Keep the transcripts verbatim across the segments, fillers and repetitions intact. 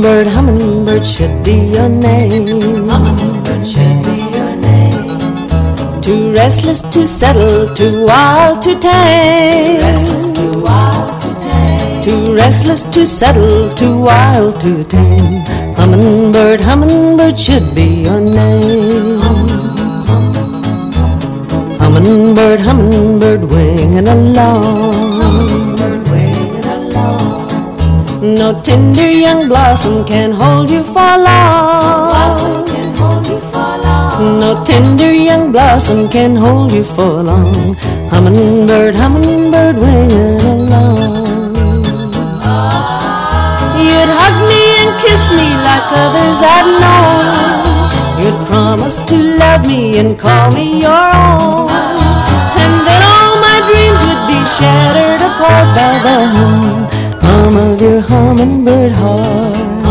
Hummingbird, hummingbird should be your name. Hummingbird should be your name. Too restless to settle, too wild to tame. Too restless, too wild to tame. Too restless to settle, too wild to tame. Hummingbird, hummingbird should be your name. Hummingbird, hummingbird winging along. Hummingbird winging along. No tender young blossom can hold you for long. Blossom can hold you for long. No tender young blossom can hold you for long. Hummingbird, hummingbird winging along. You'd hug me and kiss me like others I've known. You'd promise to love me and call me your own. And then all my dreams would be shattered apart by the hum, hum of your hummingbird heart.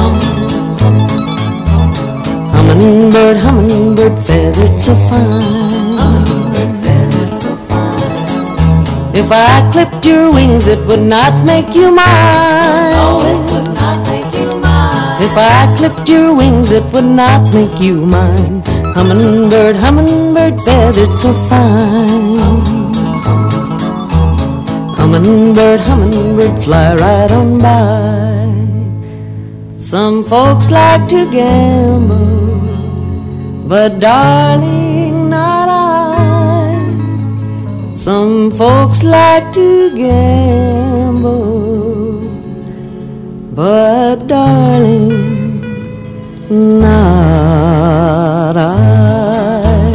Hummingbird, hummingbird feathered so fine. Hummingbird feathered so fine. If I clipped your wings it would not make you mine. Oh, it would not make you mine. If I clipped your wings it would not make you mine. Hummingbird, hummingbird feathered so fine. Hummingbird, hummingbird fly right on by. Some folks like to gamble, but darling, not I. Some folks like to gamble, but darling, not I.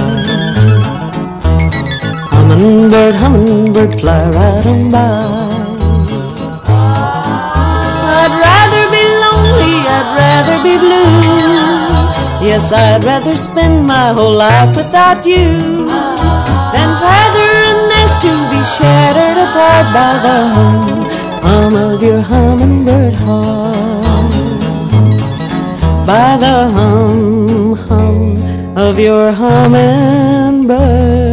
Hummingbird, hummingbird fly right on by. I'd rather be lonely, I'd rather be blue. Yes, I'd rather spend my whole life without you than feather a nest to be shattered apart by the hum, hum of your hummingbird heart. By the hum, hum of your hummingbird